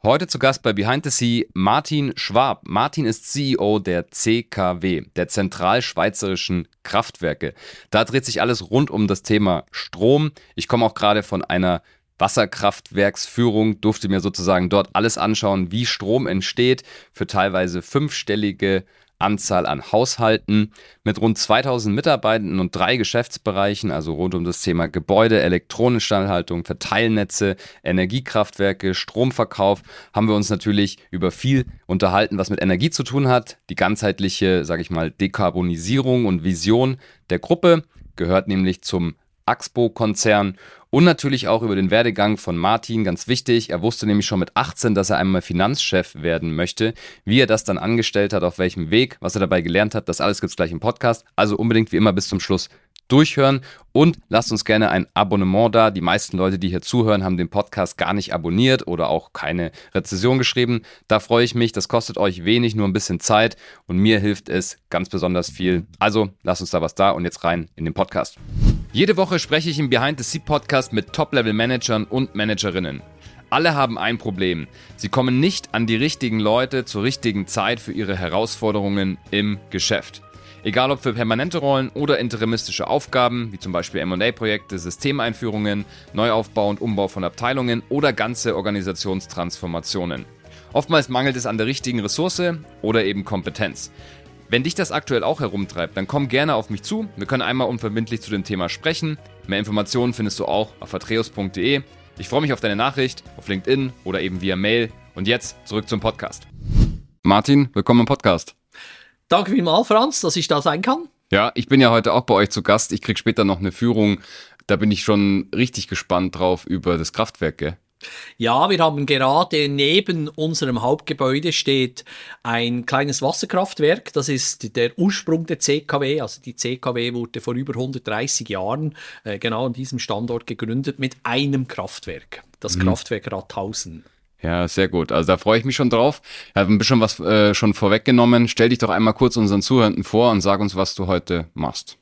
Heute zu Gast bei Behind the Sea Martin Schwab. Martin ist CEO der CKW, der Zentralschweizerischen Kraftwerke. Da dreht sich alles rund um das Thema Strom. Ich komme auch gerade von einer Wasserkraftwerksführung, durfte mir sozusagen dort alles anschauen, wie Strom entsteht, für teilweise 5-stellige Anzahl an Haushalten mit rund 2000 Mitarbeitenden und 3 Geschäftsbereichen, also rund um das Thema Gebäude, Elektroninstandhaltung, Verteilnetze, Energiekraftwerke, Stromverkauf, haben wir uns natürlich über viel unterhalten, was mit Energie zu tun hat. Die ganzheitliche, sage ich mal, Dekarbonisierung und Vision der Gruppe gehört nämlich zum Axpo-Konzern und natürlich auch über den Werdegang von Martin, ganz wichtig. Er wusste nämlich schon mit 18, dass er einmal Finanzchef werden möchte. Wie er das dann angestellt hat, auf welchem Weg, was er dabei gelernt hat, das alles gibt es gleich im Podcast. Also unbedingt wie immer bis zum Schluss durchhören und lasst uns gerne ein Abonnement da. Die meisten Leute, die hier zuhören, haben den Podcast gar nicht abonniert oder auch keine Rezension geschrieben. Da freue ich mich. Das kostet euch wenig, nur ein bisschen Zeit und mir hilft es ganz besonders viel. Also lasst uns da was da und jetzt rein in den Podcast. Jede Woche spreche ich im Behind the Sea Podcast mit Top-Level-Managern und Managerinnen. Alle haben ein Problem. Sie kommen nicht an die richtigen Leute zur richtigen Zeit für ihre Herausforderungen im Geschäft. Egal ob für permanente Rollen oder interimistische Aufgaben, wie zum Beispiel M&A-Projekte, Systemeinführungen, Neuaufbau und Umbau von Abteilungen oder ganze Organisationstransformationen. Oftmals mangelt es an der richtigen Ressource oder eben Kompetenz. Wenn dich das aktuell auch herumtreibt, dann komm gerne auf mich zu. Wir können einmal unverbindlich zu dem Thema sprechen. Mehr Informationen findest du auch auf atreus.de. Ich freue mich auf deine Nachricht, auf LinkedIn oder eben via Mail. Und jetzt zurück zum Podcast. Martin, willkommen im Podcast. Danke vielmals, Franz, dass ich da sein kann. Ja, ich bin ja heute auch bei euch zu Gast. Ich kriege später noch eine Führung. Da bin ich schon richtig gespannt drauf über das Kraftwerk, gell? Ja, wir haben gerade neben unserem Hauptgebäude steht ein kleines Wasserkraftwerk. Das ist der Ursprung der CKW. Also die CKW wurde vor über 130 Jahren genau an diesem Standort gegründet mit einem Kraftwerk. Das Kraftwerk Rathausen. Ja, sehr gut. Also da freue ich mich schon drauf. Ich habe ein bisschen was schon vorweggenommen. Stell dich doch einmal kurz unseren Zuhörenden vor und sag uns, was du heute machst.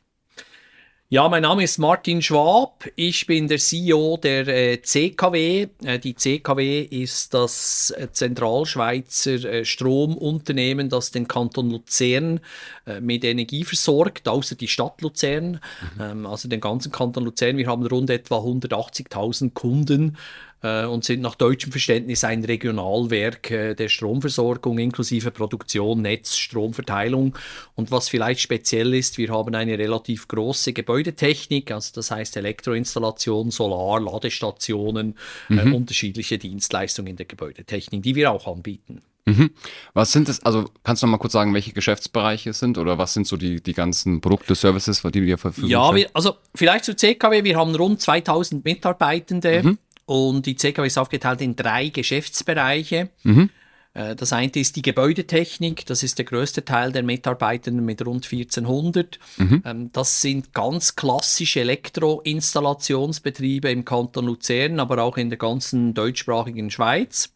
Ja, mein Name ist Martin Schwab. Ich bin der CEO der CKW. Die CKW ist das Zentralschweizer Stromunternehmen, das den Kanton Luzern mit Energie versorgt, außer die Stadt Luzern, also den ganzen Kanton Luzern. Wir haben rund etwa 180.000 Kunden und sind nach deutschem Verständnis ein Regionalwerk der Stromversorgung inklusive Produktion, Netz, Stromverteilung. Und was vielleicht speziell ist, wir haben eine relativ große Gebäudetechnik, also das heißt Elektroinstallation, Solar, Ladestationen, unterschiedliche Dienstleistungen in der Gebäudetechnik, die wir auch anbieten. Was sind es, also kannst du noch mal kurz sagen, welche Geschäftsbereiche es sind oder was sind so die ganzen Produkte, Services, die wir verfügen? Ja, also vielleicht zur CKW, wir haben rund 2000 Mitarbeitende. Und die CKW ist aufgeteilt in 3 Geschäftsbereiche. Das eine ist die Gebäudetechnik, das ist der größte Teil der Mitarbeitenden mit rund 1400. Das sind ganz klassische Elektroinstallationsbetriebe im Kanton Luzern, aber auch in der ganzen deutschsprachigen Schweiz.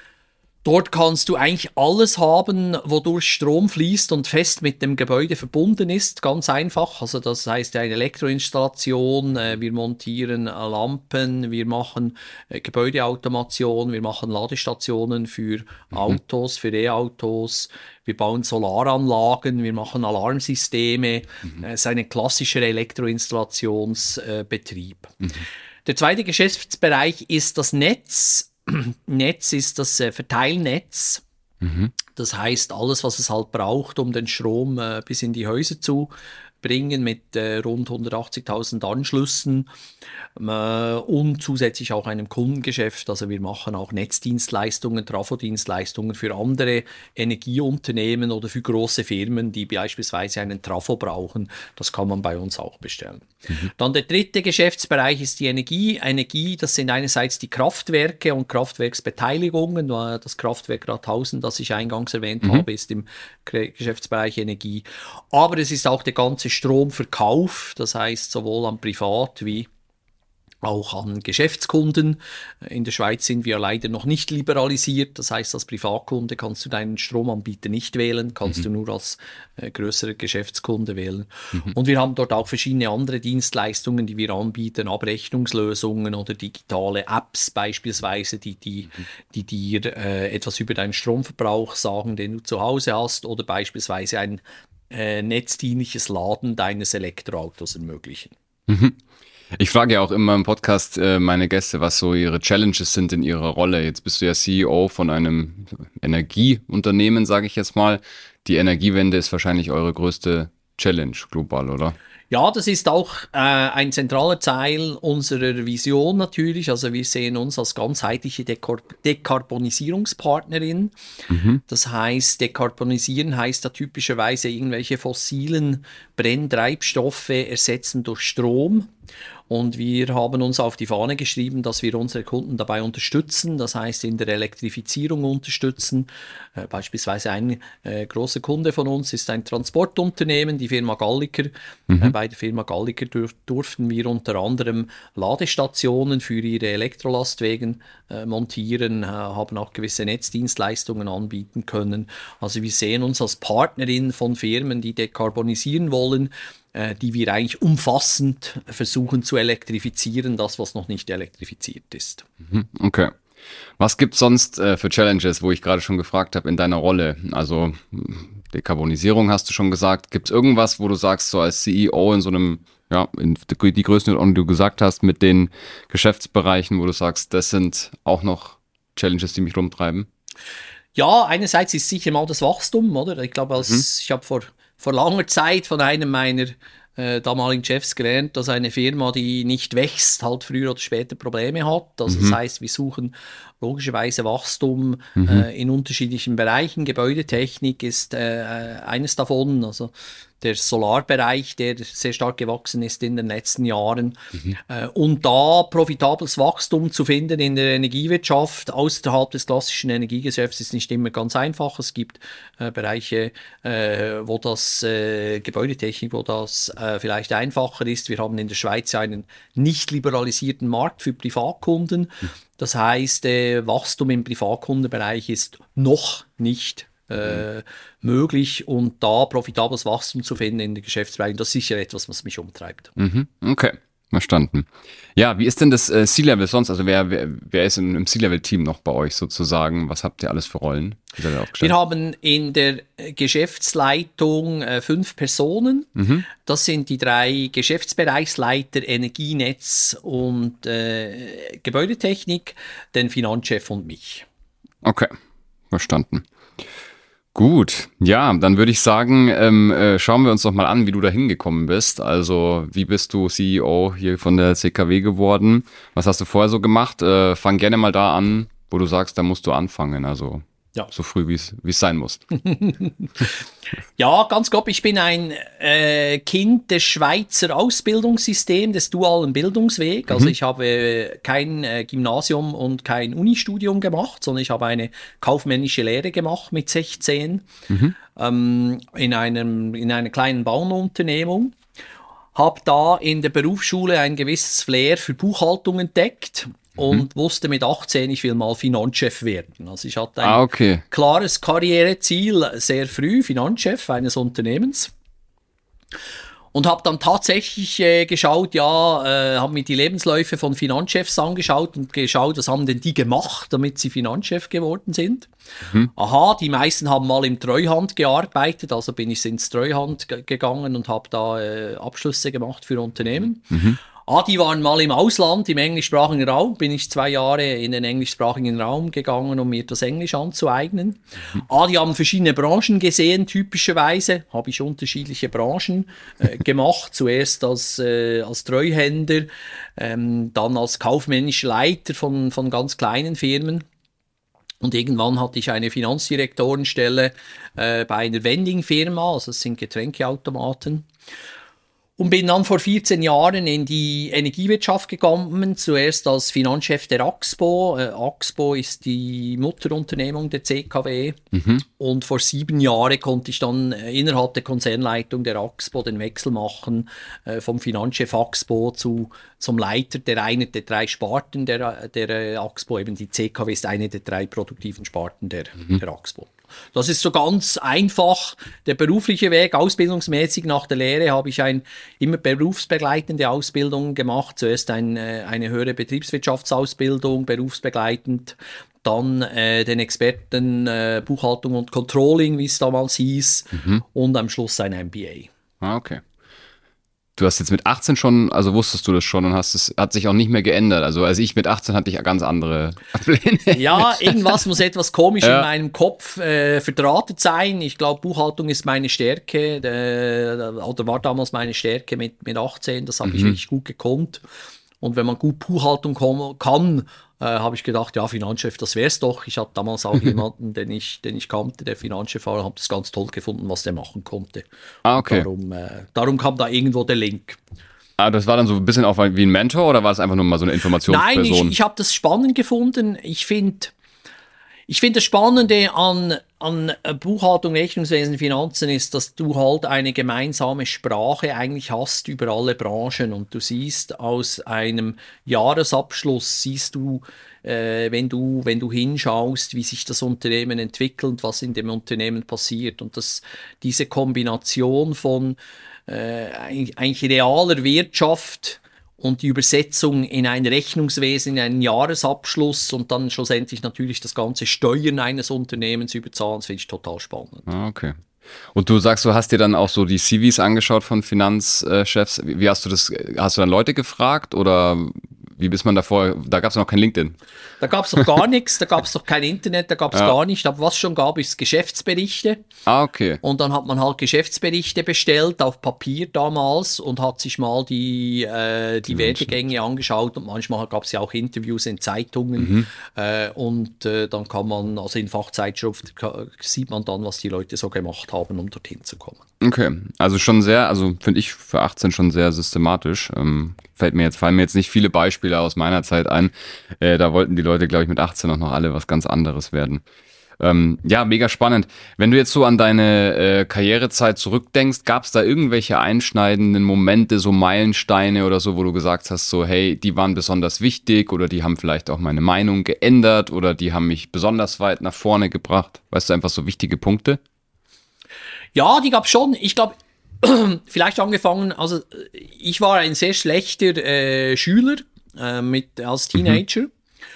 Dort kannst du eigentlich alles haben, wodurch Strom fließt und fest mit dem Gebäude verbunden ist. Ganz einfach. Also das heißt eine Elektroinstallation, wir montieren Lampen, wir machen Gebäudeautomation, wir machen Ladestationen für Autos, für E-Autos, wir bauen Solaranlagen, wir machen Alarmsysteme. Es ist ein klassischer Elektroinstallationsbetrieb. Der zweite Geschäftsbereich ist das Netz. Netz ist das Verteilnetz. Das heißt, alles, was es halt braucht, um den Strom bis in die Häuser zu bringen, mit rund 180.000 Anschlüssen und zusätzlich auch einem Kundengeschäft. Also wir machen auch Netzdienstleistungen, Trafodienstleistungen für andere Energieunternehmen oder für große Firmen, die beispielsweise einen Trafo brauchen. Das kann man bei uns auch bestellen. Dann der dritte Geschäftsbereich ist die Energie. Energie, das sind einerseits die Kraftwerke und Kraftwerksbeteiligungen. Das Kraftwerk Rathausen, das ich eingangs erwähnt habe, ist im Geschäftsbereich Energie. Aber es ist auch der ganze Stromverkauf, das heißt sowohl an Privat- wie auch an Geschäftskunden. In der Schweiz sind wir leider noch nicht liberalisiert. Das heißt, als Privatkunde kannst du deinen Stromanbieter nicht wählen, kannst du nur als größerer Geschäftskunde wählen. Und wir haben dort auch verschiedene andere Dienstleistungen, die wir anbieten, Abrechnungslösungen oder digitale Apps beispielsweise, die dir etwas über deinen Stromverbrauch sagen, den du zu Hause hast, oder beispielsweise ein netzdienliches Laden deines Elektroautos ermöglichen. Ich frage ja auch immer im Podcast meine Gäste, was so ihre Challenges sind in ihrer Rolle. Jetzt bist du ja CEO von einem Energieunternehmen, sage ich jetzt mal. Die Energiewende ist wahrscheinlich eure größte Challenge global, oder? Ja, das ist auch ein zentraler Teil unserer Vision natürlich. Also wir sehen uns als ganzheitliche Dekarbonisierungspartnerin. Das heißt, dekarbonisieren heißt da typischerweise irgendwelche fossilen Brenntreibstoffe ersetzen durch Strom. Und wir haben uns auf die Fahne geschrieben, dass wir unsere Kunden dabei unterstützen, das heißt in der Elektrifizierung unterstützen. Beispielsweise ein großer Kunde von uns ist ein Transportunternehmen, die Firma Galliker. Bei der Firma Galliker durften wir unter anderem Ladestationen für ihre Elektrolastwagen montieren, haben auch gewisse Netzdienstleistungen anbieten können. Also wir sehen uns als Partnerin von Firmen, die dekarbonisieren wollen, die wir eigentlich umfassend versuchen zu elektrifizieren, das, was noch nicht elektrifiziert ist. Okay. Was gibt es sonst für Challenges, wo ich gerade schon gefragt habe, in deiner Rolle? Also Dekarbonisierung hast du schon gesagt. Gibt es irgendwas, wo du sagst, so als CEO in so einem, ja, in die Größenordnung, die du gesagt hast, mit den Geschäftsbereichen, wo du sagst, das sind auch noch Challenges, die mich rumtreiben? Ja, einerseits ist sicher mal das Wachstum, oder? Ich glaube, ich habe vor langer Zeit von einem meiner damaligen Chefs gelernt, dass eine Firma, die nicht wächst, halt früher oder später Probleme hat. Also das heißt, wir suchen logischerweise Wachstum in unterschiedlichen Bereichen. Gebäudetechnik ist eines davon. Also der Solarbereich, der sehr stark gewachsen ist in den letzten Jahren. Und da profitables Wachstum zu finden in der Energiewirtschaft außerhalb des klassischen Energiegeschäfts ist nicht immer ganz einfach. Es gibt Bereiche, wo das Gebäudetechnik, wo das vielleicht einfacher ist. Wir haben in der Schweiz einen nicht liberalisierten Markt für Privatkunden. Das heißt, Wachstum im Privatkundenbereich ist noch nicht möglich, und da profitables Wachstum zu finden in den Geschäftsbereichen, das ist sicher etwas, was mich umtreibt. Okay, verstanden. Ja, wie ist denn das C-Level sonst? Also wer ist im C-Level-Team noch bei euch sozusagen? Was habt ihr alles für Rollen? Wie seid ihr aufgestellt? Wir haben in der Geschäftsleitung 5 Personen. Das sind die 3 Geschäftsbereichsleiter Energienetz und Gebäudetechnik, den Finanzchef und mich. Okay, verstanden. Gut, ja, dann würde ich sagen, schauen wir uns doch mal an, wie du da hingekommen bist. Also, wie bist du CEO hier von der CKW geworden? Was hast du vorher so gemacht? Fang gerne mal da an, wo du sagst, da musst du anfangen. Also, ja, so früh, wie es sein muss. Ja, ganz grob, ich bin ein Kind des Schweizer Ausbildungssystems, des dualen Bildungswegs. Also ich habe kein Gymnasium und kein Unistudium gemacht, sondern ich habe eine kaufmännische Lehre gemacht mit 16 in einer kleinen Bauunternehmung. Habe da in der Berufsschule ein gewisses Flair für Buchhaltung entdeckt. Und wusste mit 18, ich will mal Finanzchef werden. Also ich hatte ein klares Karriereziel sehr früh, Finanzchef eines Unternehmens. Und habe dann tatsächlich geschaut, habe mir die Lebensläufe von Finanzchefs angeschaut und geschaut, was haben denn die gemacht, damit sie Finanzchef geworden sind. Aha, die meisten haben mal im Treuhand gearbeitet, also bin ich ins Treuhand gegangen und habe da Abschlüsse gemacht für Unternehmen. Die waren mal im Ausland, im englischsprachigen Raum, bin ich 2 Jahre in den englischsprachigen Raum gegangen, um mir das Englisch anzueignen. Die haben verschiedene Branchen gesehen, typischerweise habe ich unterschiedliche Branchen gemacht. Zuerst als Treuhänder, dann als kaufmännischer Leiter von ganz kleinen Firmen. Und irgendwann hatte ich eine Finanzdirektorenstelle bei einer Vending-Firma, also es sind Getränkeautomaten. Und bin dann vor 14 Jahren in die Energiewirtschaft gekommen, zuerst als Finanzchef der AXPO. AXPO ist die Mutterunternehmung der CKW. Und vor 7 Jahren konnte ich dann innerhalb der Konzernleitung der AXPO den Wechsel machen, vom Finanzchef AXPO zum Leiter der einer der 3 Sparten der AXPO. Eben die CKW ist eine der 3 produktiven Sparten der AXPO. Das ist so ganz einfach der berufliche Weg. Ausbildungsmäßig nach der Lehre habe ich immer berufsbegleitende Ausbildungen gemacht. Zuerst eine höhere Betriebswirtschaftsausbildung, berufsbegleitend. Dann den Experten Buchhaltung und Controlling, wie es damals hieß. Und am Schluss ein MBA. Ah, okay. Du hast jetzt mit 18 schon, also wusstest du das schon und hat sich auch nicht mehr geändert. Also als ich mit 18 hatte ich ganz andere Pläne. Ja, irgendwas muss etwas komisch in meinem Kopf verdrahtet sein. Ich glaube, Buchhaltung ist meine Stärke, oder war damals meine Stärke mit 18. Das habe ich wirklich gut gekonnt. Und wenn man gut Buchhaltung kann, habe ich gedacht, ja, Finanzchef, das wär's doch. Ich hatte damals auch jemanden, den ich kannte, der Finanzchef war, und habe das ganz toll gefunden, was der machen konnte. Ah, okay. Darum kam da irgendwo der Link. Ah, das war dann so ein bisschen auch wie ein Mentor oder war es einfach nur mal so eine Informationsperson? Nein, ich habe das spannend gefunden. Ich finde das Spannende an Buchhaltung, Rechnungswesen, Finanzen ist, dass du halt eine gemeinsame Sprache eigentlich hast über alle Branchen, und du siehst aus einem Jahresabschluss, wenn du hinschaust, wie sich das Unternehmen entwickelt, was in dem Unternehmen passiert, und diese Kombination von eigentlich realer Wirtschaft und die Übersetzung in ein Rechnungswesen, in einen Jahresabschluss und dann schlussendlich natürlich das ganze Steuern eines Unternehmens überzahlen, das finde ich total spannend. Ah, okay. Und du sagst, du hast dir dann auch so die CVs angeschaut von Finanzchefs. Wie hast du das, hast du dann Leute gefragt oder wie bist man davor? Da gab es noch kein LinkedIn. Da gab es noch gar nichts, da gab es noch kein Internet, da gab es gar nichts. Aber was schon gab, ist Geschäftsberichte. Ah, okay. Und dann hat man halt Geschäftsberichte bestellt auf Papier damals und hat sich mal die Werdegänge angeschaut, und manchmal gab es ja auch Interviews in Zeitungen. Dann kann man, also in Fachzeitschrift sieht man dann, was die Leute so gemacht haben, um dorthin zu kommen. Okay, also schon sehr, also finde ich für 18 schon sehr systematisch. Fallen mir jetzt nicht viele Beispiele aus meiner Zeit ein. Da wollten die Leute, glaube ich, mit 18 auch noch alle was ganz anderes werden. Ja, mega spannend. Wenn du jetzt so an deine Karrierezeit zurückdenkst, gab es da irgendwelche einschneidenden Momente, so Meilensteine oder so, wo du gesagt hast, so hey, die waren besonders wichtig oder die haben vielleicht auch meine Meinung geändert oder die haben mich besonders weit nach vorne gebracht? Weißt du, einfach so wichtige Punkte? Ja, die gab es schon. Ich glaube, vielleicht angefangen, also ich war ein sehr schlechter Schüler als Teenager.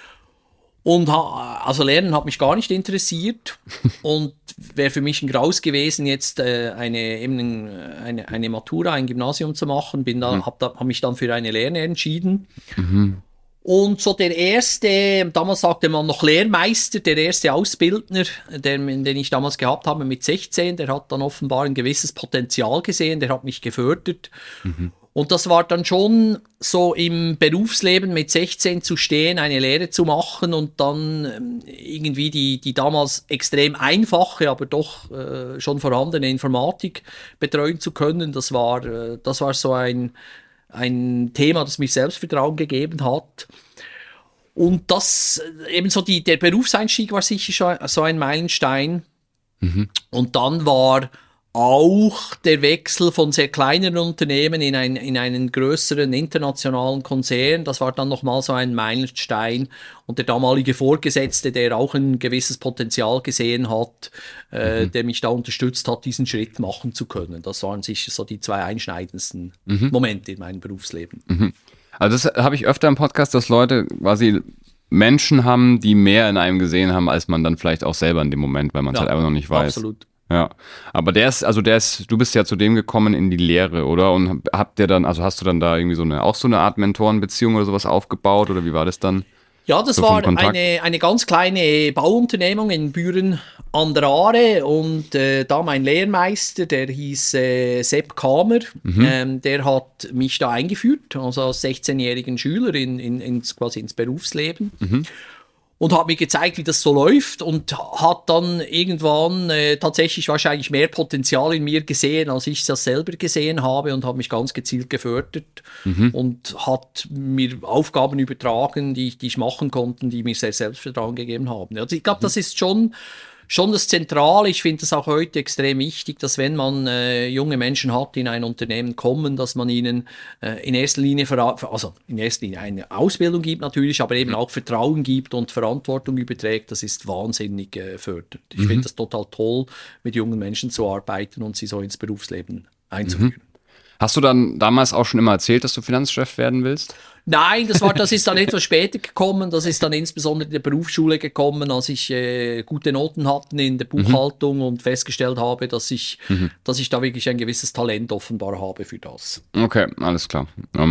Und also Lernen hat mich gar nicht interessiert und wäre für mich ein Graus gewesen, jetzt eine Matura, ein Gymnasium zu machen. Hab mich dann für eine Lehre entschieden. Und so der erste, damals sagte man noch Lehrmeister, der erste Ausbildner, den ich damals gehabt habe mit 16, der hat dann offenbar ein gewisses Potenzial gesehen, der hat mich gefördert. Und das war dann schon so im Berufsleben mit 16 zu stehen, eine Lehre zu machen und dann irgendwie die damals extrem einfache, aber doch schon vorhandene Informatik betreuen zu können. Das war so ein Thema, das mich Selbstvertrauen gegeben hat. Und das eben so der Berufseinstieg war sicher schon so ein Meilenstein. Und dann war auch der Wechsel von sehr kleinen Unternehmen in einen größeren internationalen Konzern, das war dann nochmal so ein Meilenstein. Und der damalige Vorgesetzte, der auch ein gewisses Potenzial gesehen hat, der mich da unterstützt hat, diesen Schritt machen zu können. Das waren sicher so die 2 einschneidendsten Momente in meinem Berufsleben. Also das habe ich öfter im Podcast, dass Leute quasi Menschen haben, die mehr in einem gesehen haben, als man dann vielleicht auch selber in dem Moment, weil man es halt einfach noch nicht weiß. Absolut. Ja, aber du bist ja zu dem gekommen in die Lehre, oder? Und hast du dann da irgendwie so eine Art Mentorenbeziehung oder sowas aufgebaut, oder wie war das dann? Ja, das war eine ganz kleine Bauunternehmung in Büren an der Aare und da mein Lehrmeister, der hieß Sepp Kamer, der hat mich da eingeführt, also als 16-jährigen Schüler quasi ins Berufsleben. und hat mir gezeigt, wie das so läuft und hat dann irgendwann tatsächlich wahrscheinlich mehr Potenzial in mir gesehen, als ich das selber gesehen habe und hat mich ganz gezielt gefördert und hat mir Aufgaben übertragen, die ich machen konnte, die mir sehr Selbstvertrauen gegeben haben. Also ich glaube, das ist schon das Zentrale. Ich finde es auch heute extrem wichtig, dass wenn man junge Menschen hat, die in ein Unternehmen kommen, dass man ihnen in erster Linie eine Ausbildung gibt natürlich, aber eben auch Vertrauen gibt und Verantwortung überträgt. Das ist wahnsinnig fördernd. Ich finde das total toll, mit jungen Menschen zu arbeiten und sie so ins Berufsleben einzuführen. Hast du dann damals auch schon immer erzählt, dass du Finanzchef werden willst? Nein, das ist dann etwas später gekommen. Das ist dann insbesondere in der Berufsschule gekommen, als ich gute Noten hatte in der Buchhaltung und festgestellt habe, dass ich da wirklich ein gewisses Talent offenbar habe für das. Okay, alles klar.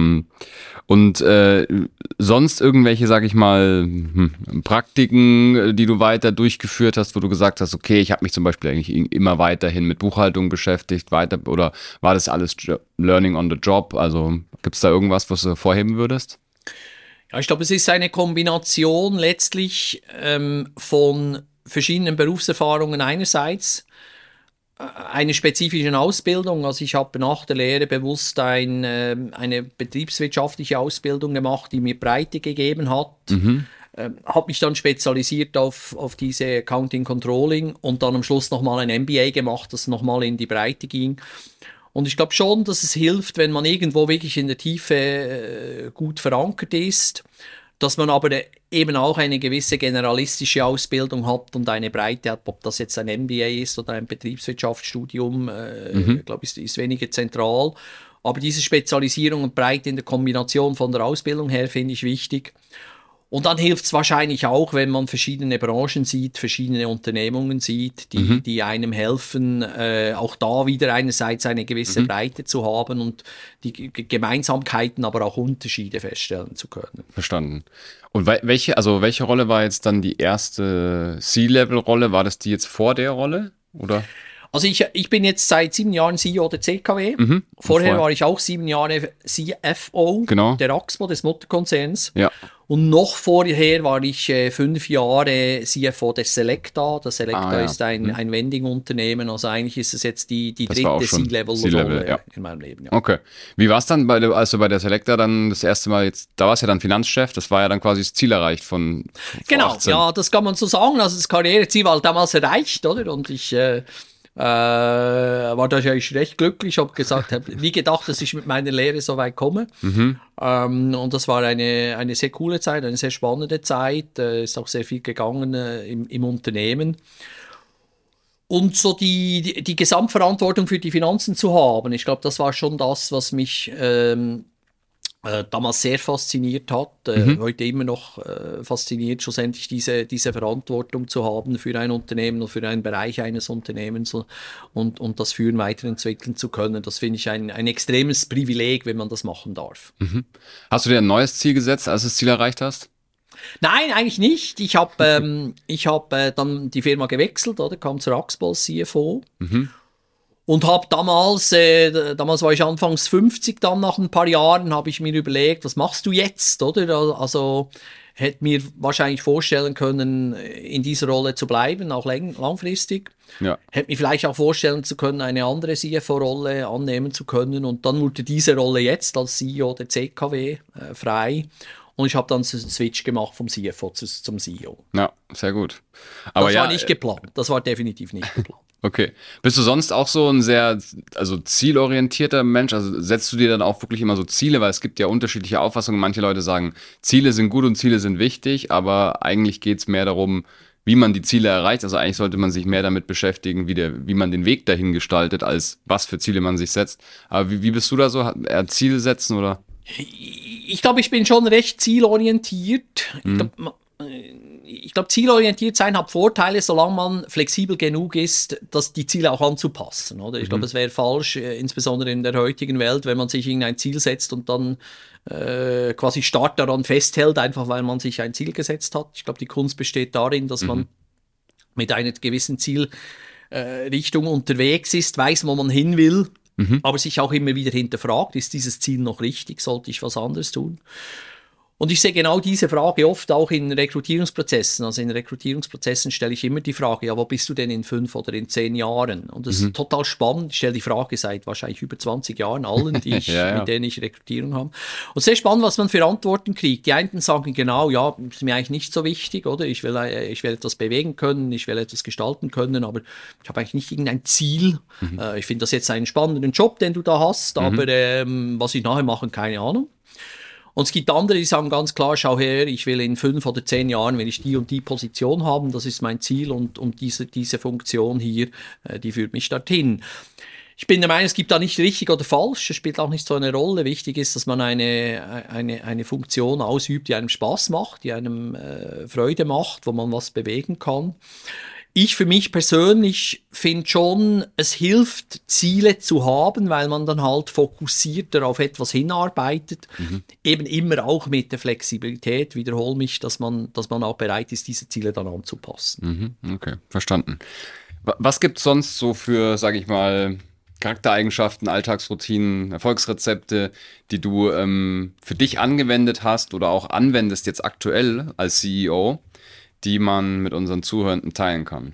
Und sonst irgendwelche, sag ich mal, Praktiken, die du weiter durchgeführt hast, wo du gesagt hast, okay, ich habe mich zum Beispiel eigentlich immer weiterhin mit Buchhaltung beschäftigt, oder war das alles Learning on the Job? Also gibt es da irgendwas, was du hervorheben würdest? Ja, ich glaube, es ist eine Kombination letztlich von verschiedenen Berufserfahrungen einerseits, eine spezifische Ausbildung. Also ich habe nach der Lehre bewusst eine betriebswirtschaftliche Ausbildung gemacht, die mir Breite gegeben hat. Habe mich dann spezialisiert auf diese Accounting Controlling und dann am Schluss nochmal ein MBA gemacht, das nochmal in die Breite ging. Und ich glaube schon, dass es hilft, wenn man irgendwo wirklich in der Tiefe gut verankert ist, dass man aber eben auch eine gewisse generalistische Ausbildung hat und eine Breite hat, ob das jetzt ein MBA ist oder ein Betriebswirtschaftsstudium, glaube ich, ist weniger zentral. Aber diese Spezialisierung und Breite in der Kombination von der Ausbildung her finde ich wichtig. Und dann hilft es wahrscheinlich auch, wenn man verschiedene Branchen sieht, verschiedene Unternehmungen sieht, die einem helfen, auch da wieder einerseits eine gewisse Breite zu haben und die Gemeinsamkeiten, aber auch Unterschiede feststellen zu können. Verstanden. Und welche Rolle war jetzt dann die erste C-Level-Rolle? War das die jetzt vor der Rolle? Oder? Also ich bin jetzt seit 7 Jahren CEO der CKW. Vorher war ich auch 7 Jahre CFO der Axpo, des Mutterkonzerns. Ja. Und noch vorher war ich 5 Jahre CFO der Selecta. Das Selecta ist ein Vending-Unternehmen. Also eigentlich ist es jetzt die dritte C-Level-Rolle in meinem Leben. Ja. Okay. Wie war es dann, als du bei der Selecta dann das erste Mal da warst du ja dann Finanzchef, das war ja dann quasi das Ziel erreicht von Genau, 18. ja, das kann man so sagen. Also das Karriereziel war damals erreicht, oder? Und ich war da eigentlich recht glücklich. Ich habe gesagt, habe nie gedacht, dass ich mit meiner Lehre so weit komme. Und das war eine sehr coole Zeit, eine sehr spannende Zeit. Ist auch sehr viel gegangen im Unternehmen. Und so die Gesamtverantwortung für die Finanzen zu haben, ich glaube, das war schon das, was mich damals sehr fasziniert hat, heute immer noch fasziniert, schlussendlich diese Verantwortung zu haben für ein Unternehmen und für einen Bereich eines Unternehmens und das Führen weiterentwickeln zu können. Das finde ich ein extremes Privileg, wenn man das machen darf. Hast du dir ein neues Ziel gesetzt, als du das Ziel erreicht hast? Nein, eigentlich nicht. Ich habe dann die Firma gewechselt, oder kam zur Axpo als CFO. Und habe damals war ich anfangs 50, dann nach ein paar Jahren habe ich mir überlegt, was machst du jetzt, oder? Also hätte mir wahrscheinlich vorstellen können, in dieser Rolle zu bleiben, auch langfristig. Ja. Hätte mir vielleicht auch vorstellen zu können, eine andere CFO-Rolle annehmen zu können. Und dann wurde diese Rolle jetzt als CEO der CKW frei. Und ich habe dann einen Switch gemacht vom CFO zum CEO. Ja, sehr gut. Aber das war nicht geplant. Das war definitiv nicht geplant. Okay. Bist du sonst auch so ein sehr zielorientierter Mensch? Also setzt du dir dann auch wirklich immer so Ziele? Weil es gibt ja unterschiedliche Auffassungen. Manche Leute sagen, Ziele sind gut und Ziele sind wichtig, aber eigentlich geht es mehr darum, wie man die Ziele erreicht. Also eigentlich sollte man sich mehr damit beschäftigen, wie man den Weg dahin gestaltet, als was für Ziele man sich setzt. Aber wie bist du da so? Eher Ziele setzen oder? Ich glaube, ich bin schon recht zielorientiert. Ich glaube, zielorientiert sein hat Vorteile, solange man flexibel genug ist, die Ziele auch anzupassen. Oder? Ich glaube, es wäre falsch, insbesondere in der heutigen Welt, wenn man sich irgendein Ziel setzt und dann quasi stark daran festhält, einfach weil man sich ein Ziel gesetzt hat. Ich glaube, die Kunst besteht darin, dass man mit einer gewissen Zielrichtung unterwegs ist, weiß, wo man hin will, aber sich auch immer wieder hinterfragt, ist dieses Ziel noch richtig, sollte ich was anderes tun? Und ich sehe genau diese Frage oft auch in Rekrutierungsprozessen. Also in Rekrutierungsprozessen stelle ich immer die Frage, ja, wo bist du denn in 5 oder in 10 Jahren? Und das ist total spannend. Ich stelle die Frage seit wahrscheinlich über 20 Jahren allen, mit denen ich Rekrutierung habe. Und sehr spannend, was man für Antworten kriegt. Die einen sagen genau, ja, ist mir eigentlich nicht so wichtig, oder? Ich will etwas bewegen können, ich will etwas gestalten können, aber ich habe eigentlich nicht irgendein Ziel. Ich finde das jetzt einen spannenden Job, den du da hast, aber was ich nachher mache, keine Ahnung. Und es gibt andere, die sagen ganz klar, schau her, ich will in 5 oder 10 Jahren, will ich die und die Position haben, das ist mein Ziel und diese Funktion hier, die führt mich dorthin. Ich bin der Meinung, es gibt da nicht richtig oder falsch, es spielt auch nicht so eine Rolle. Wichtig ist, dass man eine Funktion ausübt, die einem Spaß macht, die einem Freude macht, wo man was bewegen kann. Ich für mich persönlich finde schon, es hilft, Ziele zu haben, weil man dann halt fokussierter auf etwas hinarbeitet. Eben immer auch mit der Flexibilität, wiederhole mich, dass man auch bereit ist, diese Ziele dann anzupassen. Okay, verstanden. Was gibt es sonst so für, sage ich mal, Charaktereigenschaften, Alltagsroutinen, Erfolgsrezepte, die du für dich angewendet hast oder auch anwendest jetzt aktuell als CEO, die man mit unseren Zuhörenden teilen kann?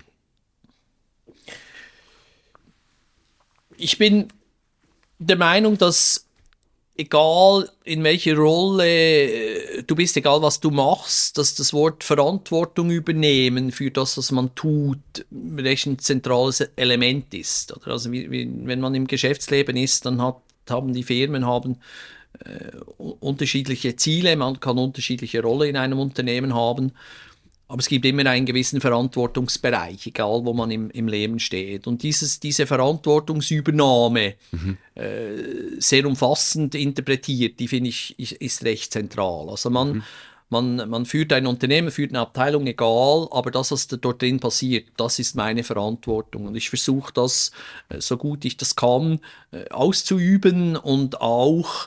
Ich bin der Meinung, dass egal in welcher Rolle du bist, egal was du machst, dass das Wort Verantwortung übernehmen für das, was man tut, recht ein zentrales Element ist. Also wenn man im Geschäftsleben ist, dann haben die Firmen unterschiedliche Ziele, man kann unterschiedliche Rollen in einem Unternehmen haben. Aber es gibt immer einen gewissen Verantwortungsbereich, egal wo man im Leben steht. Und diese Verantwortungsübernahme, sehr umfassend interpretiert, die finde ich, ist recht zentral. Also man führt ein Unternehmen, führt eine Abteilung, egal, aber das, was dort drin passiert, das ist meine Verantwortung. Und ich versuche das, so gut ich das kann, auszuüben und auch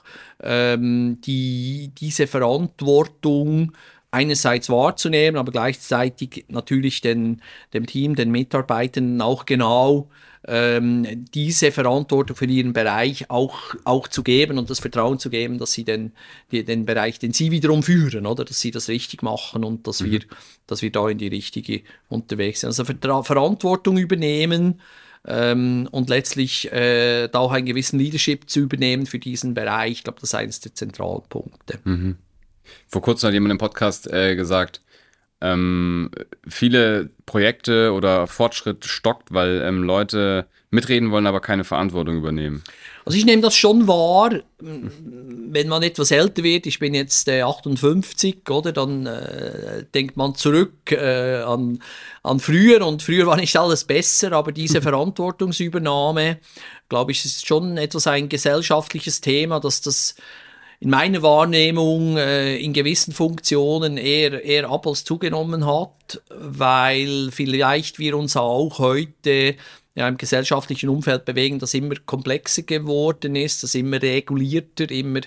diese Verantwortung einerseits wahrzunehmen, aber gleichzeitig natürlich dem Team, den Mitarbeitern auch genau diese Verantwortung für ihren Bereich auch zu geben und das Vertrauen zu geben, dass sie den Bereich, den sie wiederum führen, oder, dass sie das richtig machen und dass wir da in die richtige unterwegs sind. Also Verantwortung übernehmen und letztlich da auch einen gewissen Leadership zu übernehmen für diesen Bereich. Ich glaube, das ist eines der zentralen Punkte. Vor kurzem hat jemand im Podcast gesagt, viele Projekte oder Fortschritt stockt, weil Leute mitreden wollen, aber keine Verantwortung übernehmen. Also ich nehme das schon wahr, wenn man etwas älter wird, ich bin jetzt 58, oder, dann denkt man zurück an früher und früher war nicht alles besser, aber diese Verantwortungsübernahme, glaube ich, ist schon ein gesellschaftliches Thema, dass das in meiner Wahrnehmung in gewissen Funktionen eher ab als zugenommen hat, weil vielleicht wir uns auch heute im gesellschaftlichen Umfeld bewegen, das immer komplexer geworden ist, das immer regulierter, immer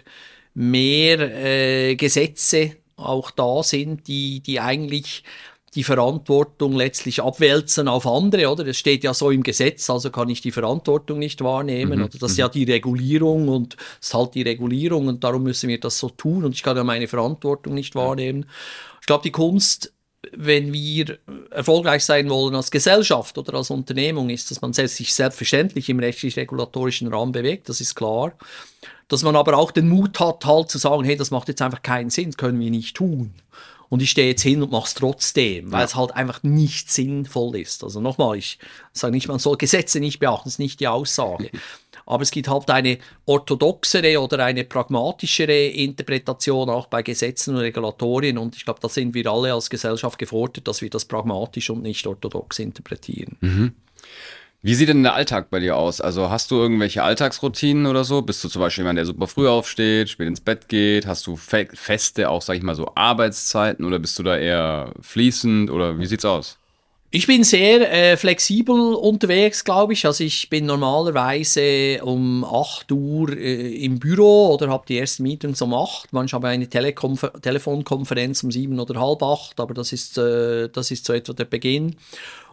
mehr Gesetze auch da sind, die eigentlich die Verantwortung letztlich abwälzen auf andere, oder? Das steht ja so im Gesetz, also kann ich die Verantwortung nicht wahrnehmen, oder? Das ist ja die Regulierung und das ist halt die Regulierung und darum müssen wir das so tun und ich kann ja meine Verantwortung nicht wahrnehmen. Ich glaube, die Kunst, wenn wir erfolgreich sein wollen als Gesellschaft oder als Unternehmung, ist, dass man sich selbstverständlich im rechtlich-regulatorischen Rahmen bewegt, das ist klar. Dass man aber auch den Mut hat, halt zu sagen, hey, das macht jetzt einfach keinen Sinn, das können wir nicht tun. Und ich stehe jetzt hin und mache es trotzdem, weil es halt einfach nicht sinnvoll ist. Also nochmal, ich sage nicht, man soll Gesetze nicht beachten, das ist nicht die Aussage. Aber es gibt halt eine orthodoxere oder eine pragmatischere Interpretation auch bei Gesetzen und Regulatorien. Und ich glaube, da sind wir alle als Gesellschaft gefordert, dass wir das pragmatisch und nicht orthodox interpretieren. Wie sieht denn der Alltag bei dir aus? Also hast du irgendwelche Alltagsroutinen oder so? Bist du zum Beispiel jemand, der super früh aufsteht, spät ins Bett geht? Hast du feste, auch sag ich mal so Arbeitszeiten oder bist du da eher fließend oder wie sieht's aus? Ich bin sehr flexibel unterwegs, glaube ich. Also ich bin normalerweise um 8 Uhr im Büro oder habe die ersten Meetings um 8. Manchmal habe ich eine Telefonkonferenz um 7 oder halb 8, aber das ist so etwa der Beginn.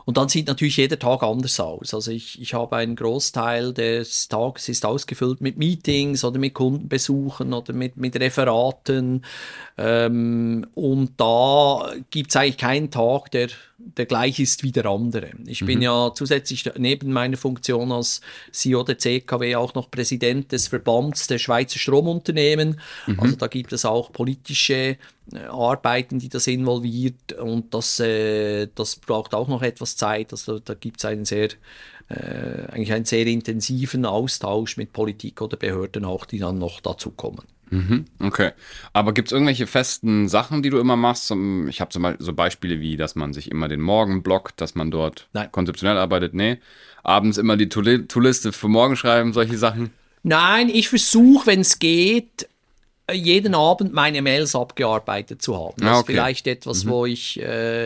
Und dann sieht natürlich jeder Tag anders aus. Also ich habe einen Großteil des Tages ist ausgefüllt mit Meetings oder mit Kundenbesuchen oder mit Referaten. Und da gibt es eigentlich keinen Tag, der gleich ist wie der andere. Ich bin ja zusätzlich neben meiner Funktion als CEO der CKW auch noch Präsident des Verbands der Schweizer Stromunternehmen. Also da gibt es auch politische Arbeiten, die das involviert, und das braucht auch noch etwas Zeit. Also da gibt es eigentlich einen sehr intensiven Austausch mit Politik oder Behörden auch, die dann noch dazu kommen. Okay. Aber gibt es irgendwelche festen Sachen, die du immer machst? Ich habe zum Beispiel so Beispiele wie, dass man sich immer den Morgen blockt, dass man dort Nein. konzeptionell arbeitet. Nee. Abends immer die To-Liste für morgen schreiben, solche Sachen. Nein, ich versuche, wenn es geht, jeden Abend meine Mails abgearbeitet zu haben. Das ist vielleicht etwas, wo ich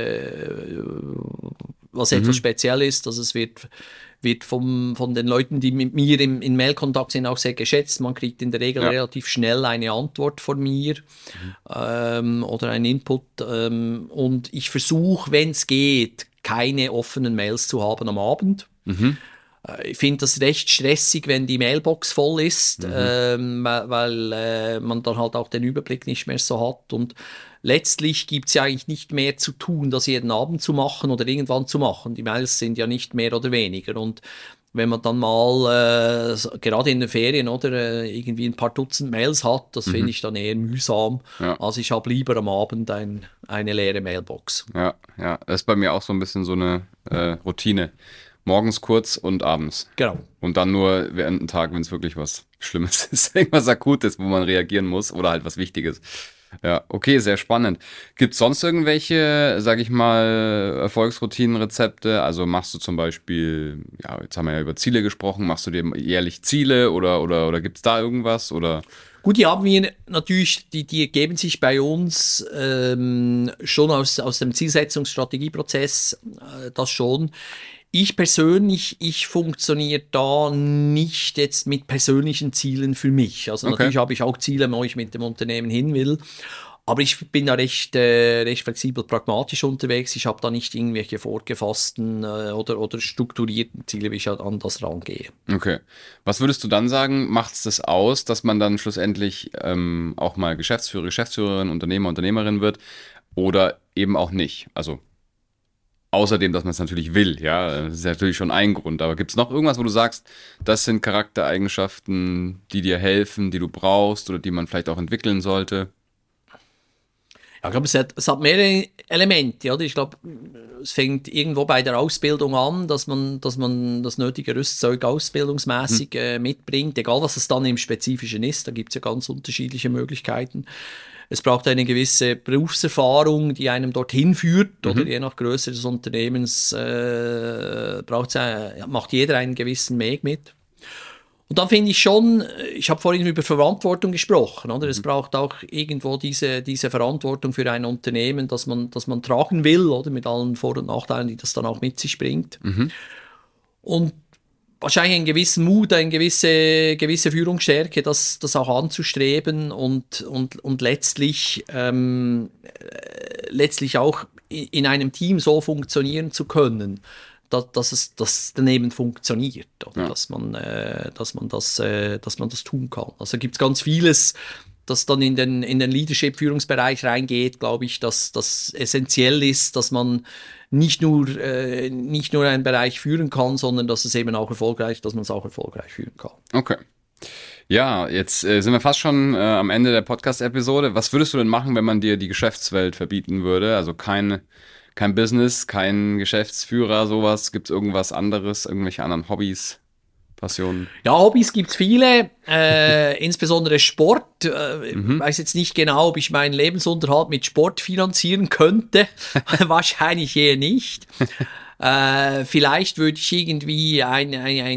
was etwas speziell ist. Also es wird von den Leuten, die mit mir in Mailkontakt sind, auch sehr geschätzt. Man kriegt in der Regel relativ schnell eine Antwort von mir oder einen Input. Und ich versuche, wenn es geht, keine offenen Mails zu haben am Abend. Ich finde das recht stressig, wenn die Mailbox voll ist, weil man dann halt auch den Überblick nicht mehr so hat. Und letztlich gibt es ja eigentlich nicht mehr zu tun, das jeden Abend zu machen oder irgendwann zu machen. Die Mails sind ja nicht mehr oder weniger. Und wenn man dann mal, gerade in den Ferien, oder irgendwie ein paar Dutzend Mails hat, das finde ich dann eher mühsam. Ja. Also ich habe lieber am Abend eine leere Mailbox. Ja, das ist bei mir auch so ein bisschen so eine Routine. Morgens kurz und abends. Genau. Und dann nur während dem Tag, wenn es wirklich was Schlimmes ist, irgendwas Akutes, wo man reagieren muss oder halt was Wichtiges. Ja, okay, sehr spannend. Gibt es sonst irgendwelche, sag ich mal, Erfolgsroutinenrezepte? Also machst du zum Beispiel, ja, jetzt haben wir ja über Ziele gesprochen, machst du dir jährlich Ziele oder gibt es da irgendwas? Oder? Gut, die haben wir natürlich, die ergeben sich bei uns schon aus dem Zielsetzungsstrategieprozess, das schon. Ich persönlich, ich funktioniere da nicht jetzt mit persönlichen Zielen für mich. Also natürlich habe ich auch Ziele, wo ich mit dem Unternehmen hin will. Aber ich bin da recht flexibel, pragmatisch unterwegs. Ich habe da nicht irgendwelche vorgefassten oder strukturierten Ziele, wie ich halt an das rangehe. Okay. Was würdest du dann sagen, macht es das aus, dass man dann schlussendlich auch mal Geschäftsführer, Geschäftsführerin, Unternehmer, Unternehmerin wird oder eben auch nicht? Also außerdem, dass man es natürlich will, ja, das ist natürlich schon ein Grund. Aber gibt es noch irgendwas, wo du sagst, das sind Charaktereigenschaften, die dir helfen, die du brauchst oder die man vielleicht auch entwickeln sollte? Ja, ich glaube, es hat mehrere Elemente. Oder? Ich glaube, es fängt irgendwo bei der Ausbildung an, dass man das nötige Rüstzeug ausbildungsmäßig mitbringt, egal was es dann im Spezifischen ist. Da gibt es ja ganz unterschiedliche Möglichkeiten. Es braucht eine gewisse Berufserfahrung, die einem dorthin führt, oder je nach Größe des Unternehmens macht jeder einen gewissen Weg mit. Und dann finde ich schon, ich habe vorhin über Verantwortung gesprochen, oder? Es braucht auch irgendwo diese Verantwortung für ein Unternehmen, dass man tragen will, oder? Mit allen Vor- und Nachteilen, die das dann auch mit sich bringt. Und wahrscheinlich einen gewissen Mut, eine gewisse Führungsstärke, das auch anzustreben und letztlich auch in einem Team so funktionieren zu können, dass das daneben funktioniert, oder? Dass man das tun kann. Also gibt es ganz vieles, das dann in den Leadership-Führungsbereich reingeht, glaube ich, dass das essentiell ist, dass man nicht nur einen Bereich führen kann, sondern dass man es auch erfolgreich führen kann. Okay. Ja, jetzt sind wir fast schon am Ende der Podcast-Episode. Was würdest du denn machen, wenn man dir die Geschäftswelt verbieten würde? Also kein Business, kein Geschäftsführer, sowas. Gibt es irgendwas anderes, irgendwelche anderen Hobbys, Passionen? Ja, Hobbys gibt es viele, insbesondere Sport. Ich weiß jetzt nicht genau, ob ich meinen Lebensunterhalt mit Sport finanzieren könnte. Wahrscheinlich eher nicht. Vielleicht würde ich irgendwie ein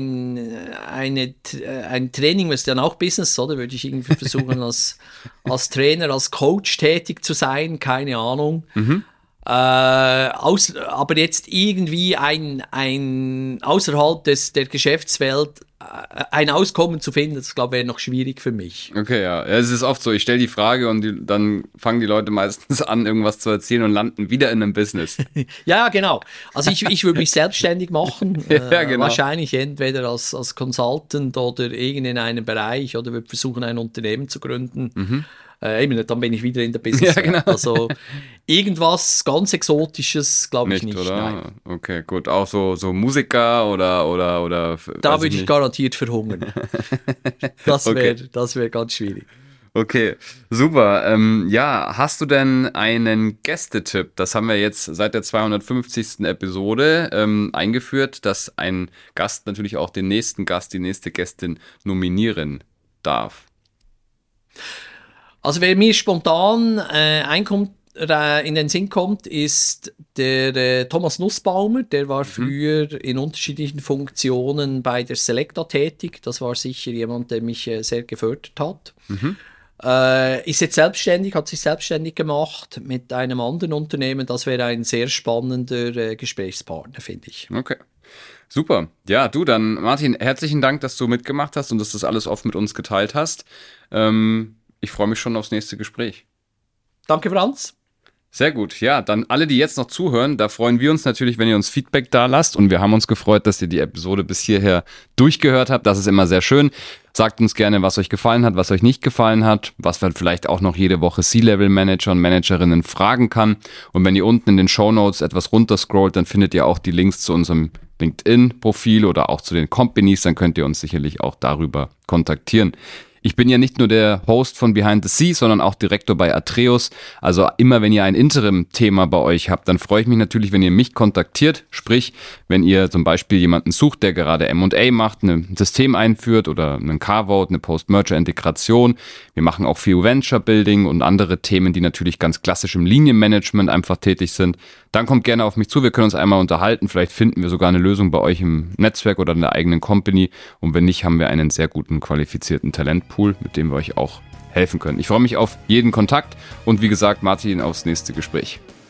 Training, was ist dann auch Business, oder? Würde ich irgendwie versuchen, als Trainer, als Coach tätig zu sein, keine Ahnung. Aber jetzt irgendwie außerhalb der Geschäftswelt ein Auskommen zu finden, das glaube ich wäre noch schwierig für mich. Okay, ja. Es ist oft so, ich stelle die Frage und dann fangen die Leute meistens an, irgendwas zu erzählen und landen wieder in einem Business. Ja, genau. Also ich würde mich selbstständig machen, Ja, genau. wahrscheinlich entweder als Consultant oder in einem Bereich oder würde versuchen, ein Unternehmen zu gründen. Eben, dann bin ich wieder in der Business. Ja, genau. Also irgendwas ganz Exotisches, glaube ich nicht. Oder? Nein. Okay, gut. Auch so Musiker oder Da würde ich garantiert verhungern. Das Okay. wär ganz schwierig. Okay, super. Ja, hast du denn einen Gästetipp? Das haben wir jetzt seit der 250. Episode eingeführt, dass ein Gast natürlich auch den nächsten Gast, die nächste Gästin nominieren darf. Also wer mir spontan in den Sinn kommt, ist der Thomas Nussbaumer. Der war früher in unterschiedlichen Funktionen bei der Selecta tätig. Das war sicher jemand, der mich sehr gefördert hat. Ist jetzt selbstständig, hat sich selbstständig gemacht mit einem anderen Unternehmen. Das wäre ein sehr spannender Gesprächspartner, finde ich. Okay. Super. Ja, du dann, Martin, herzlichen Dank, dass du mitgemacht hast und dass du das alles offen mit uns geteilt hast. Ich freue mich schon aufs nächste Gespräch. Danke, Franz. Sehr gut. Ja, dann alle, die jetzt noch zuhören, da freuen wir uns natürlich, wenn ihr uns Feedback da lasst. Und wir haben uns gefreut, dass ihr die Episode bis hierher durchgehört habt. Das ist immer sehr schön. Sagt uns gerne, was euch gefallen hat, was euch nicht gefallen hat, was man vielleicht auch noch jede Woche C-Level-Manager und Managerinnen fragen kann. Und wenn ihr unten in den Shownotes etwas runterscrollt, dann findet ihr auch die Links zu unserem LinkedIn-Profil oder auch zu den Companies. Dann könnt ihr uns sicherlich auch darüber kontaktieren. Ich bin ja nicht nur der Host von Behind the Sea, sondern auch Direktor bei Atreus. Also immer, wenn ihr ein Interim-Thema bei euch habt, dann freue ich mich natürlich, wenn ihr mich kontaktiert. Sprich, wenn ihr zum Beispiel jemanden sucht, der gerade M&A macht, ein System einführt oder einen Carve-out, eine Post-Merger-Integration. Wir machen auch viel Venture-Building und andere Themen, die natürlich ganz klassisch im Linienmanagement einfach tätig sind. Dann kommt gerne auf mich zu, wir können uns einmal unterhalten. Vielleicht finden wir sogar eine Lösung bei euch im Netzwerk oder in der eigenen Company. Und wenn nicht, haben wir einen sehr guten, qualifizierten Talentpool, mit dem wir euch auch helfen können. Ich freue mich auf jeden Kontakt und wie gesagt, Martin, aufs nächste Gespräch.